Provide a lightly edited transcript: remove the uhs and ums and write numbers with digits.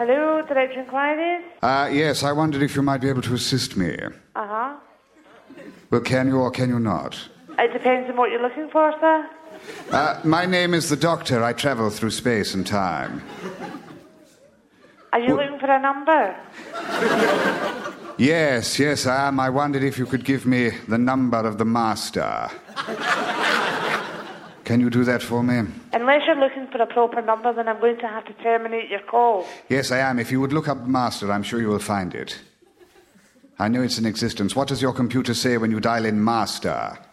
Hello, Direct Inquiries? Yes, I wondered if you might be able to assist me. Uh-huh. Well, can you or can you not? It depends on what you're looking for, sir. My name is the Doctor. I travel through space and time. Are you looking for a number? Yes, I am. I wondered if you could give me the number of the Master. Can you do that for me? Unless you're looking for a proper number, then I'm going to have to terminate your call. Yes, I am. If you would look up the Master, I'm sure you will find it. I know it's in existence. What does your computer say when you dial in Master?